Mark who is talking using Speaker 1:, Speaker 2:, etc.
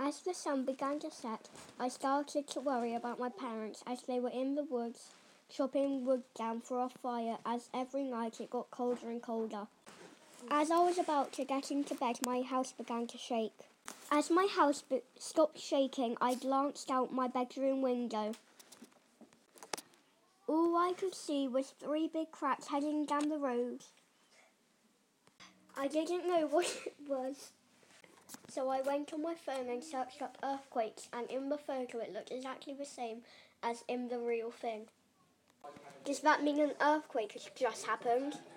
Speaker 1: As the sun began to set, I started to worry about my parents as they were in the woods, chopping wood down for a fire as every night it got colder and colder. As I was about to get into bed, my house began to shake. As my house stopped shaking, I glanced out my bedroom window. All I could see was 3 big cracks heading down the road. I didn't know what it was, so I went on my phone and searched up earthquakes, and in the photo it looked exactly the same as in the real thing. Does that mean an earthquake has just happened?